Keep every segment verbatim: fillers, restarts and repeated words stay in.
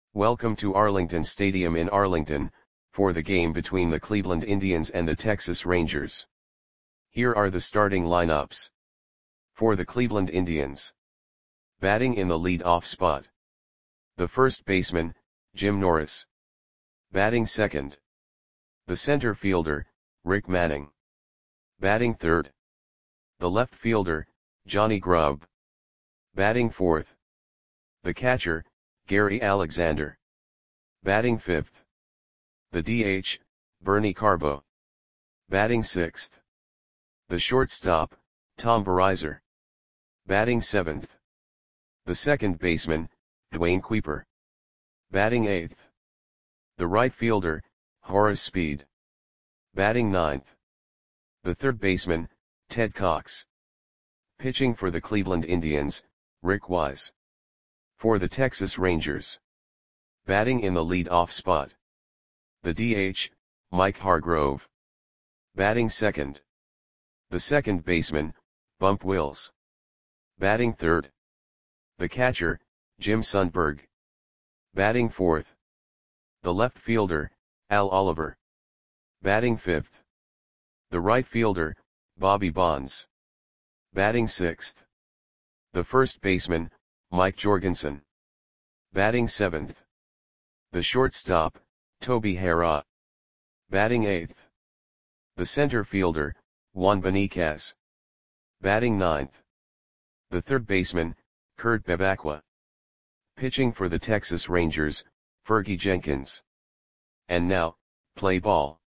Welcome to Arlington Stadium in Arlington, for the game between the Cleveland Indians and the Texas Rangers. Here are the starting lineups. For the Cleveland Indians. Batting in the lead-off spot. The first baseman, Jim Norris. Batting second. The center fielder, Rick Manning. Batting third. The left fielder, Johnny Grubb. Batting fourth. The catcher, Gary Alexander. Batting fifth. The D H, Bernie Carbo. Batting sixth. The shortstop, Tom Verizor. Batting seventh. The second baseman, Dwayne Kuiper. Batting eighth. The right fielder, Horace Speed. Batting ninth. The third baseman, Ted Cox. Pitching for the Cleveland Indians, Rick Wise. For the Texas Rangers. Batting in the lead-off spot. The D H, Mike Hargrove. Batting second. The second baseman, Bump Wills. Batting third. The catcher, Jim Sundberg. Batting fourth. The left fielder, Al Oliver. Batting fifth. The right fielder, Bobby Bonds. Batting sixth. The first baseman, Mike Jorgensen. Batting seventh. The shortstop, Toby Harrah. Batting eighth. The center fielder, Juan Beniquez. Batting ninth. The third baseman, Kurt Bevacqua. Pitching for the Texas Rangers, Fergie Jenkins. And now, play ball.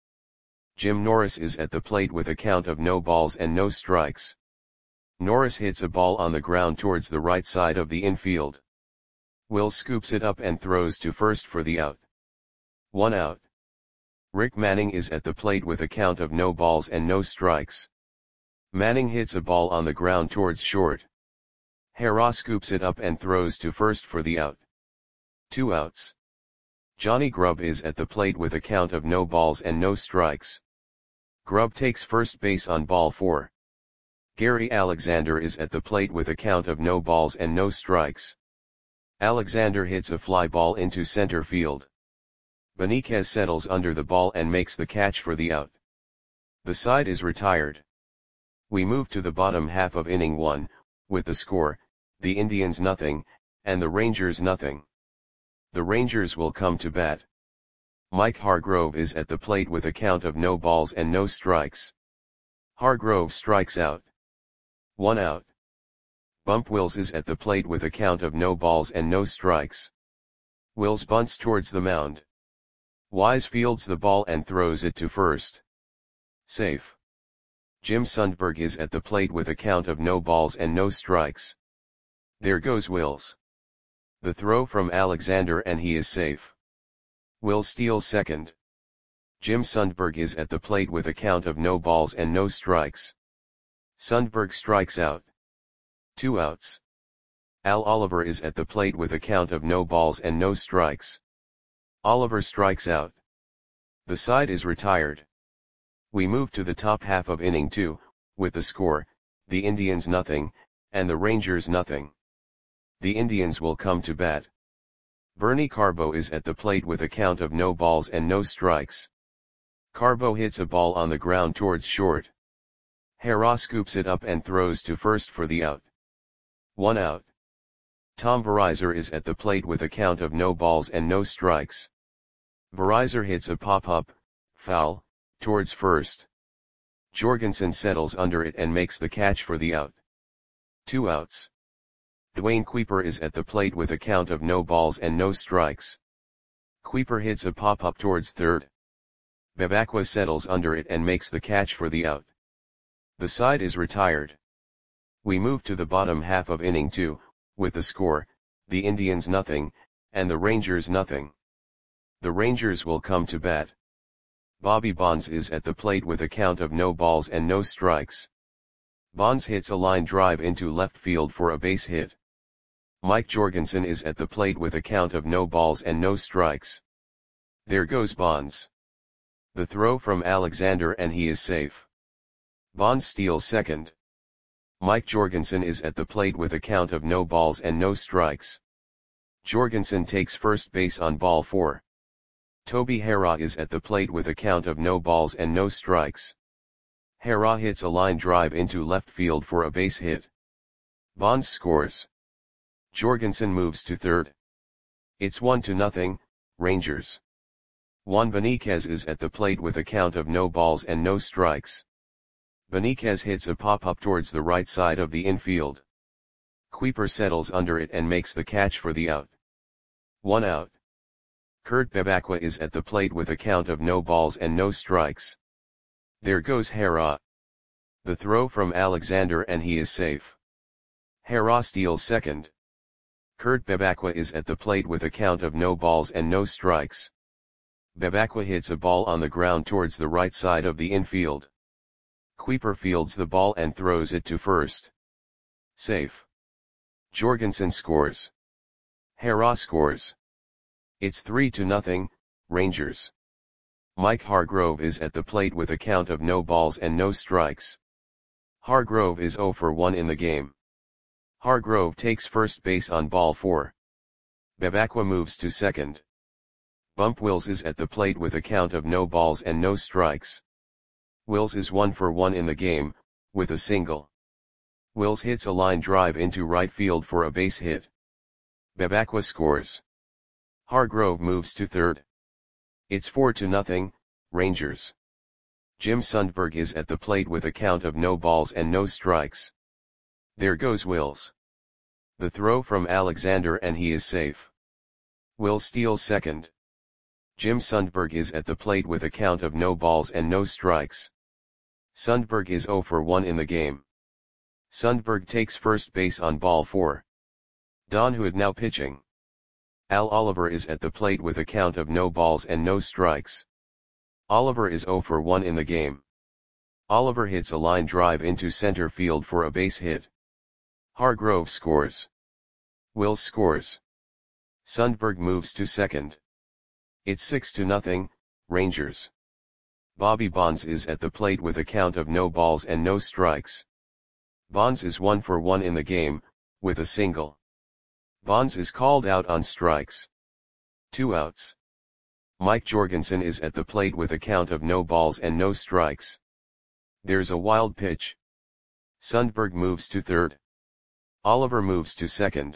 Jim Norris is at the plate with a count of no balls and no strikes. Norris hits a ball on the ground towards the right side of the infield. Will scoops it up and throws to first for the out. One out. Rick Manning is at the plate with a count of no balls and no strikes. Manning hits a ball on the ground towards short. Harrah scoops it up and throws to first for the out. Two outs. Johnny Grubb is at the plate with a count of no balls and no strikes. Grubb takes first base on ball four. Gary Alexander is at the plate with a count of no balls and no strikes. Alexander hits a fly ball into center field. Beniquez settles under the ball and makes the catch for the out. The side is retired. We move to the bottom half of inning one, with the score, the Indians nothing, and the Rangers nothing. The Rangers will come to bat. Mike Hargrove is at the plate with a count of no balls and no strikes. Hargrove strikes out. One out. Bump Wills is at the plate with a count of no balls and no strikes. Wills bunts towards the mound. Wise fields the ball and throws it to first. Safe. Jim Sundberg is at the plate with a count of no balls and no strikes. There goes Wills. The throw from Alexander and he is safe. Wills steals second. Jim Sundberg is at the plate with a count of no balls and no strikes. Sundberg strikes out. Two outs. Al Oliver is at the plate with a count of no balls and no strikes. Oliver strikes out. The side is retired. We move to the top half of inning two, with the score, the Indians nothing, and the Rangers nothing. The Indians will come to bat. Bernie Carbo is at the plate with a count of no balls and no strikes. Carbo hits a ball on the ground towards short. Harrah scoops it up and throws to first for the out. One out. Tom Verizor is at the plate with a count of no balls and no strikes. Verizor hits a pop-up, foul, towards first. Jorgensen settles under it and makes the catch for the out. Two outs. Dwayne Kuiper is at the plate with a count of no balls and no strikes. Kuiper hits a pop-up towards third. Bevacqua settles under it and makes the catch for the out. The side is retired. We move to the bottom half of inning two, with the score, the Indians nothing, and the Rangers nothing. The Rangers will come to bat. Bobby Bonds is at the plate with a count of no balls and no strikes. Bonds hits a line drive into left field for a base hit. Mike Jorgensen is at the plate with a count of no balls and no strikes. There goes Bonds. The throw from Alexander and he is safe. Bonds steals second. Mike Jorgensen is at the plate with a count of no balls and no strikes. Jorgensen takes first base on ball four. Toby Harrah is at the plate with a count of no balls and no strikes. Harrah hits a line drive into left field for a base hit. Bonds scores. Jorgensen moves to third. It's one to nothing, Rangers. Juan Benitez is at the plate with a count of no balls and no strikes. Benitez hits a pop-up towards the right side of the infield. Kuiper settles under it and makes the catch for the out. One out. Kurt Bevacqua is at the plate with a count of no balls and no strikes. There goes Harrah. The throw from Alexander and he is safe. Harrah steals second. Kurt Bevacqua is at the plate with a count of no balls and no strikes. Bevacqua hits a ball on the ground towards the right side of the infield. Kuiper fields the ball and throws it to first. Safe. Jorgensen scores. Harrah scores. It's three to nothing, Rangers. Mike Hargrove is at the plate with a count of no balls and no strikes. Hargrove is zero for one in the game. Hargrove takes first base on ball four. Bevacqua moves to second. Bump Wills is at the plate with a count of no balls and no strikes. Wills is one for one in the game, with a single. Wills hits a line drive into right field for a base hit. Bevacqua scores. Hargrove moves to third. It's four to nothing, Rangers. Jim Sundberg is at the plate with a count of no balls and no strikes. There goes Wills. The throw from Alexander and he is safe. Wills steals second. Jim Sundberg is at the plate with a count of no balls and no strikes. Sundberg is zero for one in the game. Sundberg takes first base on ball four. Don Hood now pitching. Al Oliver is at the plate with a count of no balls and no strikes. Oliver is zero for one in the game. Oliver hits a line drive into center field for a base hit. Hargrove scores. Wills scores. Sundberg moves to second. It's six to nothing, Rangers. Bobby Bonds is at the plate with a count of no balls and no strikes. Bonds is one for one in the game, with a single. Bonds is called out on strikes. Two outs. Mike Jorgensen is at the plate with a count of no balls and no strikes. There's a wild pitch. Sundberg moves to third. Oliver moves to second.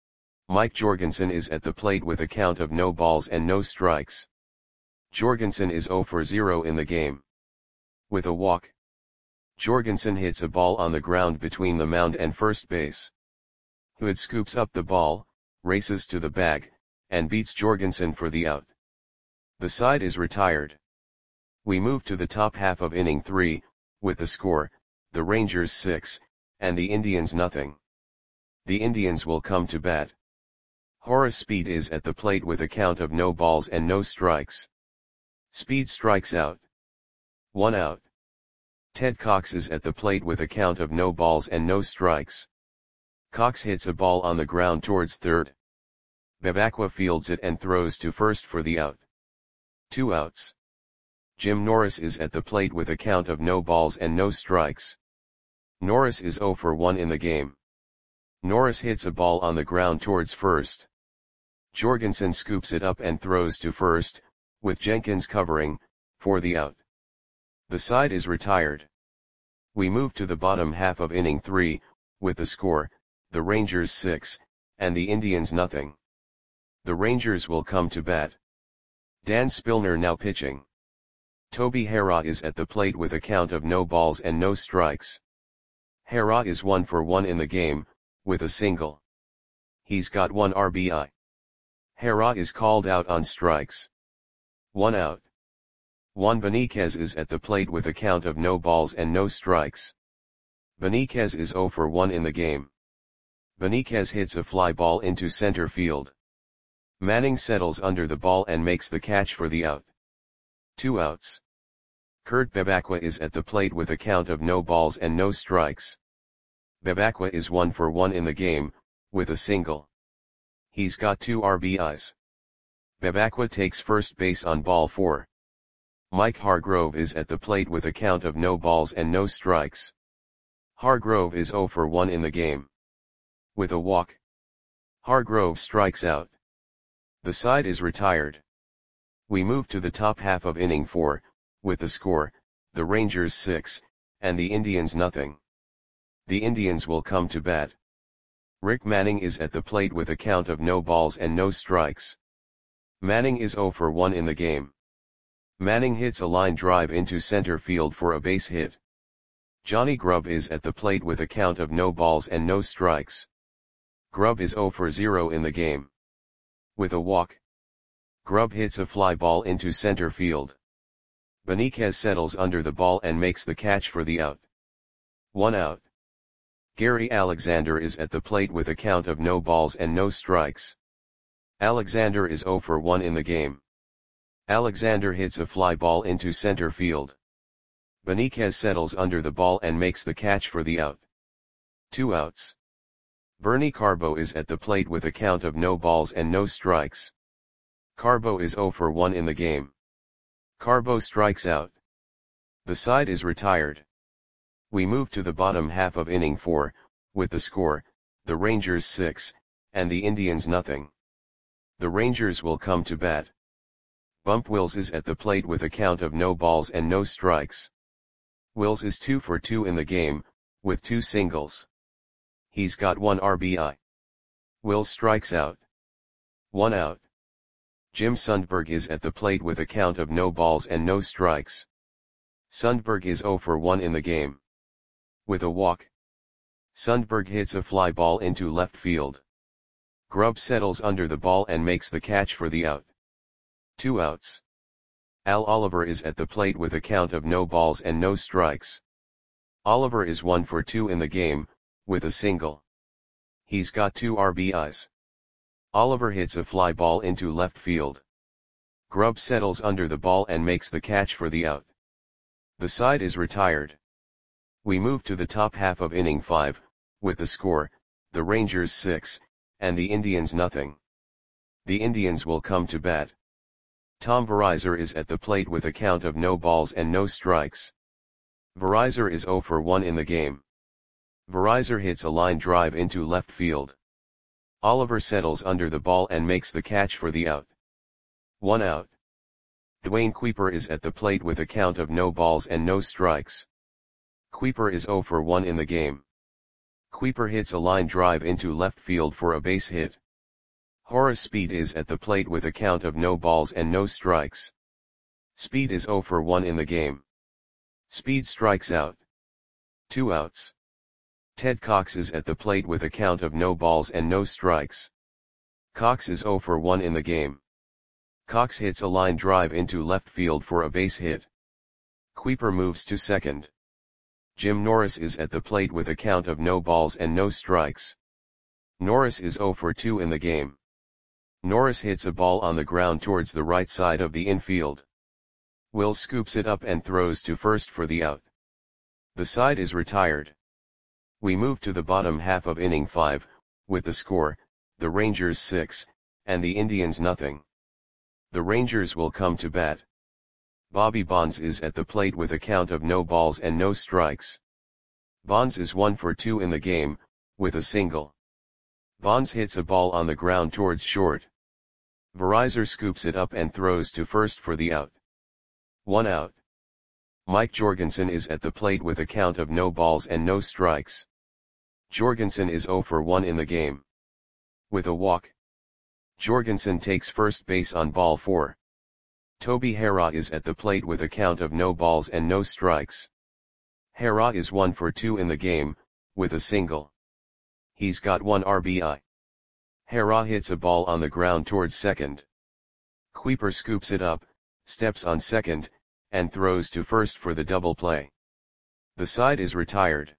Mike Jorgensen is at the plate with a count of no balls and no strikes. Jorgensen is zero for zero in the game. With a walk. Jorgensen hits a ball on the ground between the mound and first base. Hood scoops up the ball, races to the bag, and beats Jorgensen for the out. The side is retired. We move to the top half of inning three, with the score, the Rangers six, and the Indians nothing. The Indians will come to bat. Horace Speed is at the plate with a count of no balls and no strikes. Speed strikes out. One out. Ted Cox is at the plate with a count of no balls and no strikes. Cox hits a ball on the ground towards third. Bevacqua fields it and throws to first for the out. Two outs. Jim Norris is at the plate with a count of no balls and no strikes. Norris is zero for one in the game. Norris hits a ball on the ground towards first. Jorgensen scoops it up and throws to first, with Jenkins covering, for the out. The side is retired. We move to the bottom half of inning three, with the score, the Rangers six, and the Indians nothing. The Rangers will come to bat. Dan Spillner now pitching. Toby Harrah is at the plate with a count of no balls and no strikes. Harrah is one for one in the game, with a single. He's got one R B I. Harrah is called out on strikes. One out. Juan Benitez is at the plate with a count of no balls and no strikes. Benitez is zero for one in the game. Benitez hits a fly ball into center field. Manning settles under the ball and makes the catch for the out. Two outs. Kurt Bevacqua is at the plate with a count of no balls and no strikes. Bevacqua is one for one in the game, with a single. He's got two R B Is. Bevacqua takes first base on ball four. Mike Hargrove is at the plate with a count of no balls and no strikes. Hargrove is zero for one in the game. With a walk. Hargrove strikes out. The side is retired. We move to the top half of inning four, with the score, the Rangers six, and the Indians nothing. The Indians will come to bat. Rick Manning is at the plate with a count of no balls and no strikes. Manning is zero for one in the game. Manning hits a line drive into center field for a base hit. Johnny Grubb is at the plate with a count of no balls and no strikes. Grubb is zero for zero in the game. With a walk, Grubb hits a fly ball into center field. Benitez settles under the ball and makes the catch for the out. One out. Gary Alexander is at the plate with a count of no balls and no strikes. Alexander is zero for one in the game. Alexander hits a fly ball into center field. Benitez settles under the ball and makes the catch for the out. Two outs. Bernie Carbo is at the plate with a count of no balls and no strikes. Carbo is zero for one in the game. Carbo strikes out. The side is retired. We move to the bottom half of inning four, with the score, the Rangers six, and the Indians nothing. The Rangers will come to bat. Bump Wills is at the plate with a count of no balls and no strikes. Wills is two for two in the game, with two singles. He's got one R B I. Wills strikes out. One out. Jim Sundberg is at the plate with a count of no balls and no strikes. Sundberg is zero for one in the game. With a walk, Sundberg hits a fly ball into left field. Grubb settles under the ball and makes the catch for the out. Two outs. Al Oliver is at the plate with a count of no balls and no strikes. Oliver is one for two in the game, with a single. He's got two R B Is. Oliver hits a fly ball into left field. Grubb settles under the ball and makes the catch for the out. The side is retired. We move to the top half of inning five, with the score, the Rangers six, and the Indians nothing. The Indians will come to bat. Tom Verizar is at the plate with a count of no balls and no strikes. Verizar is zero for one in the game. Verizar hits a line drive into left field. Oliver settles under the ball and makes the catch for the out. One out. Dwayne Kuiper is at the plate with a count of no balls and no strikes. Kuiper is zero for one in the game. Kuiper hits a line drive into left field for a base hit. Horace Speed is at the plate with a count of no balls and no strikes. Speed is zero for one in the game. Speed strikes out. Two outs. Ted Cox is at the plate with a count of no balls and no strikes. Cox is zero for one in the game. Cox hits a line drive into left field for a base hit. Kuiper moves to second. Jim Norris is at the plate with a count of no balls and no strikes. Norris is zero for two in the game. Norris hits a ball on the ground towards the right side of the infield. Will scoops it up and throws to first for the out. The side is retired. We move to the bottom half of inning five, with the score, the Rangers six, and the Indians nothing. The Rangers will come to bat. Bobby Bonds is at the plate with a count of no balls and no strikes. Bonds is one for two in the game, with a single. Bonds hits a ball on the ground towards short. Verizar scoops it up and throws to first for the out. One out. Mike Jorgensen is at the plate with a count of no balls and no strikes. Jorgensen is zero for one in the game. With a walk, Jorgensen takes first base on ball four. Toby Harrah is at the plate with a count of no balls and no strikes. Harrah is one for two in the game, with a single. He's got one R B I. Harrah hits a ball on the ground towards second. Kuiper scoops it up, steps on second, and throws to first for the double play. The side is retired.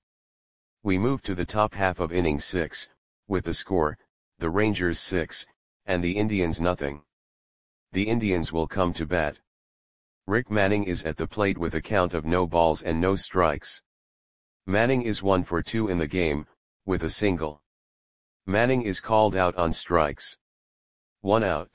We move to the top half of inning six, with the score, the Rangers six, and the Indians nothing. The Indians will come to bat. Rick Manning is at the plate with a count of no balls and no strikes. Manning is one for two in the game, with a single. Manning is called out on strikes. One out.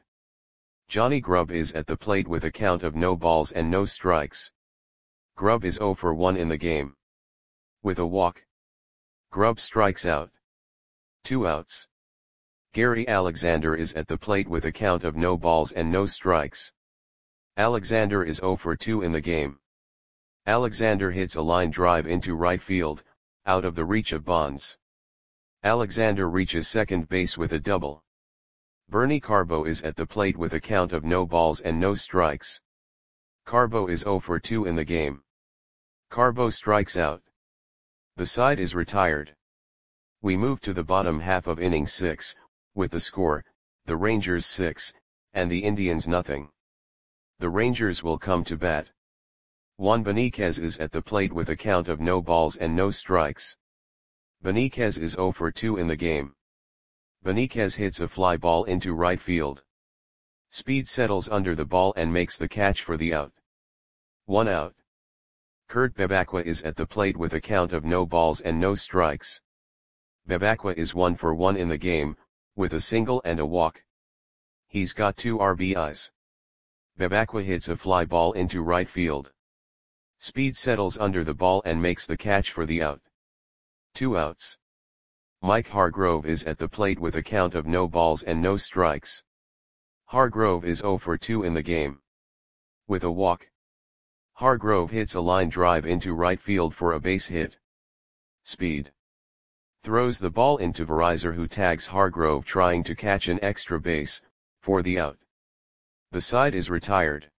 Johnny Grubb is at the plate with a count of no balls and no strikes. Grubb is zero for one in the game. With a walk, Grubb strikes out. Two outs. Gary Alexander is at the plate with a count of no balls and no strikes. Alexander is zero for two in the game. Alexander hits a line drive into right field, out of the reach of Bonds. Alexander reaches second base with a double. Bernie Carbo is at the plate with a count of no balls and no strikes. Carbo is zero for two in the game. Carbo strikes out. The side is retired. We move to the bottom half of inning six, with the score, the Rangers six, and the Indians nothing. The Rangers will come to bat. Juan Beniquez is at the plate with a count of no balls and no strikes. Beniquez is zero for two in the game. Beniquez hits a fly ball into right field. Speed settles under the ball and makes the catch for the out. One out. Kurt Bevacqua is at the plate with a count of no balls and no strikes. Bevacqua is one for one in the game, with a single and a walk. He's got two R B Is. Bevacqua hits a fly ball into right field. Speed settles under the ball and makes the catch for the out. Two outs. Mike Hargrove is at the plate with a count of no balls and no strikes. Hargrove is zero for two in the game. With a walk. Hargrove hits a line drive into right field for a base hit. Speed. Throws the ball into Verizor, who tags Hargrove trying to catch an extra base, for the out. The side is retired.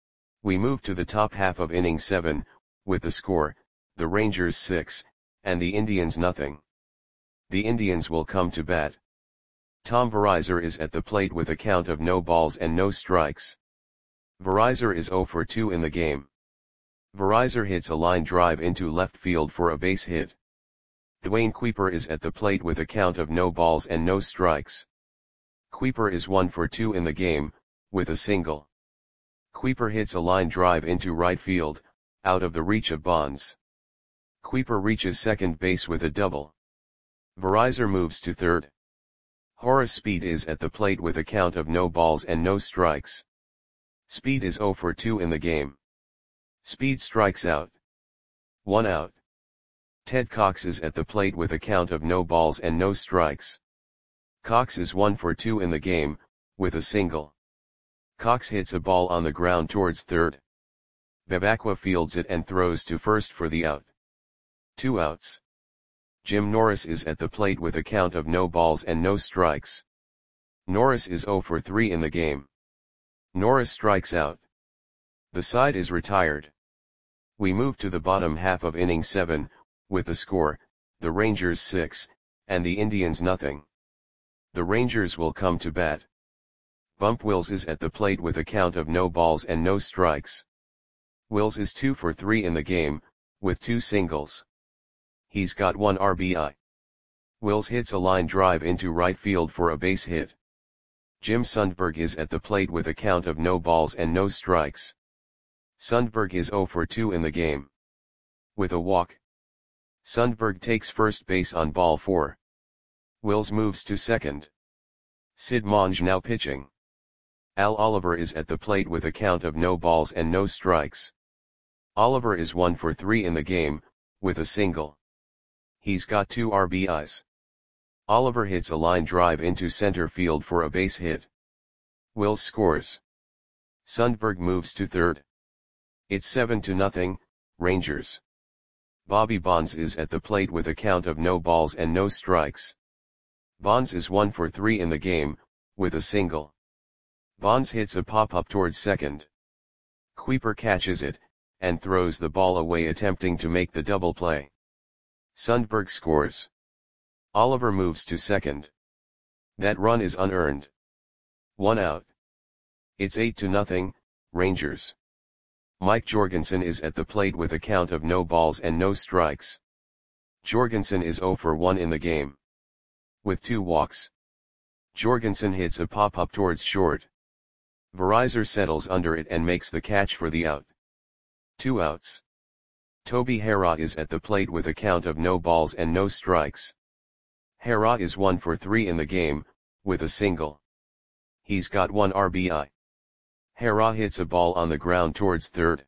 We move to the top half of inning seven, with the score, the Rangers six, and the Indians nothing. The Indians will come to bat. Tom Verizor is at the plate with a count of no balls and no strikes. Verizor is zero for two in the game. Verizor hits a line drive into left field for a base hit. Dwayne Kuiper is at the plate with a count of no balls and no strikes. Kuiper is one for two in the game, with a single. Kuiper hits a line drive into right field, out of the reach of Bonds. Kuiper reaches second base with a double. Verizor moves to third. Horace Speed is at the plate with a count of no balls and no strikes. Speed is zero for two in the game. Speed strikes out. One out. Ted Cox is at the plate with a count of no balls and no strikes. Cox is one for two in the game, with a single. Cox hits a ball on the ground towards third. Bevacqua fields it and throws to first for the out. Two outs. Jim Norris is at the plate with a count of no balls and no strikes. Norris is zero for three in the game. Norris strikes out. The side is retired. We move to the bottom half of inning seven, with the score, the Rangers six, and the Indians nothing. The Rangers will come to bat. Bump Wills is at the plate with a count of no balls and no strikes. Wills is two for three in the game, with two singles. He's got one R B I. Wills hits a line drive into right field for a base hit. Jim Sundberg is at the plate with a count of no balls and no strikes. Sundberg is zero for two in the game. With a walk. Sundberg takes first base on ball four. Wills moves to second. Sid Monge now pitching. Al Oliver is at the plate with a count of no balls and no strikes. Oliver is one for three in the game, with a single. He's got two R B Is. Oliver hits a line drive into center field for a base hit. Wills scores. Sundberg moves to third. It's seven to nothing, Rangers. Bobby Bonds is at the plate with a count of no balls and no strikes. Bonds is one for three in the game, with a single. Bonds hits a pop-up towards second. Kuiper catches it, and throws the ball away attempting to make the double play. Sundberg scores. Oliver moves to second. That run is unearned. One out. It's eight to nothing, Rangers. Mike Jorgensen is at the plate with a count of no balls and no strikes. Jorgensen is zero for one in the game. With two walks. Jorgensen hits a pop-up towards short. Verizor settles under it and makes the catch for the out. Two outs. Toby Harrah is at the plate with a count of no balls and no strikes. Harrah is one for three in the game, with a single. He's got one R B I. Harrah hits a ball on the ground towards third.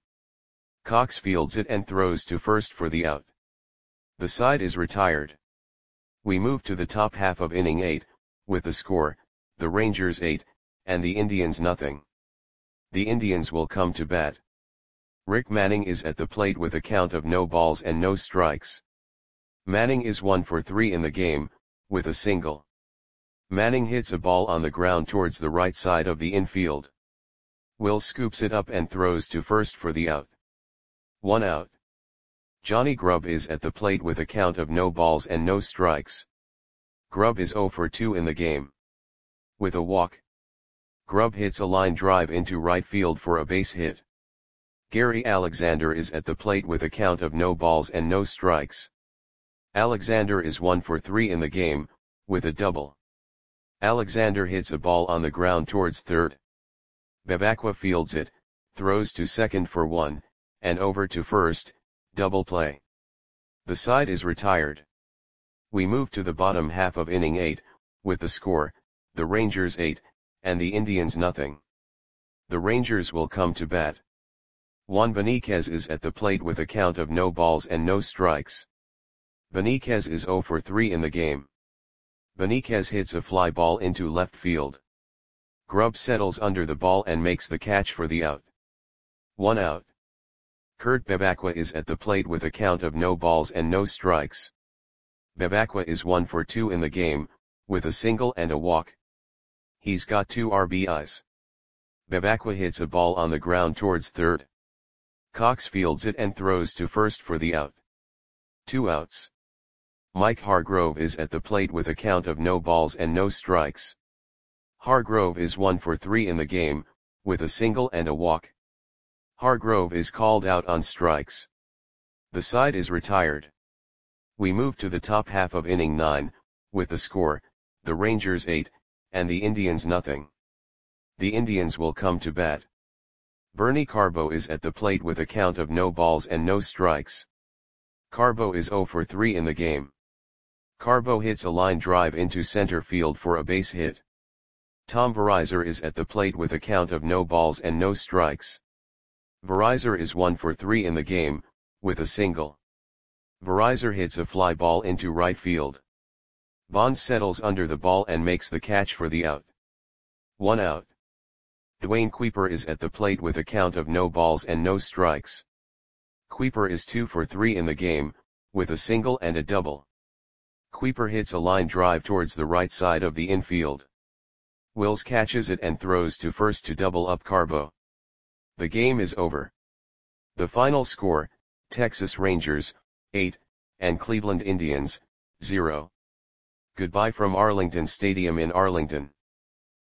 Cox fields it and throws to first for the out. The side is retired. We move to the top half of inning eight, with the score, the Rangers eight, and the Indians nothing. The Indians will come to bat. Rick Manning is at the plate with a count of no balls and no strikes. Manning is one for three in the game, with a single. Manning hits a ball on the ground towards the right side of the infield. Will scoops it up and throws to first for the out. One out. Johnny Grubb is at the plate with a count of no balls and no strikes. Grubb is zero for two in the game. With a walk. Grubb hits a line drive into right field for a base hit. Gary Alexander is at the plate with a count of no balls and no strikes. Alexander is one for three in the game, with a double. Alexander hits a ball on the ground towards third. Bevacqua fields it, throws to second for one, and over to first, double play. The side is retired. We move to the bottom half of inning eight, with the score, the Rangers eight, and the Indians nothing. The Rangers will come to bat. Juan Beniquez is at the plate with a count of no balls and no strikes. Beniquez is zero for three in the game. Beniquez hits a fly ball into left field. Grubb settles under the ball and makes the catch for the out. One out. Kurt Bevacqua is at the plate with a count of no balls and no strikes. Bevacqua is one for two in the game, with a single and a walk. He's got two R B Is. Bevacqua hits a ball on the ground towards third. Cox fields it and throws to first for the out. Two outs. Mike Hargrove is at the plate with a count of no balls and no strikes. Hargrove is one for three in the game, with a single and a walk. Hargrove is called out on strikes. The side is retired. We move to the top half of inning nine, with the score, the Rangers eight, and the Indians nothing. The Indians will come to bat. Bernie Carbo is at the plate with a count of no balls and no strikes. Carbo is zero for three in the game. Carbo hits a line drive into center field for a base hit. Tom Verizor is at the plate with a count of no balls and no strikes. Verizor is one for three in the game, with a single. Verizor hits a fly ball into right field. Bonds settles under the ball and makes the catch for the out. One out. Dwayne Kuiper is at the plate with a count of no balls and no strikes. Kuiper is two for three in the game, with a single and a double. Kuiper hits a line drive towards the right side of the infield. Wills catches it and throws to first to double up Carbo. The game is over. The final score, Texas Rangers, eight, and Cleveland Indians, zero. Goodbye from Arlington Stadium in Arlington.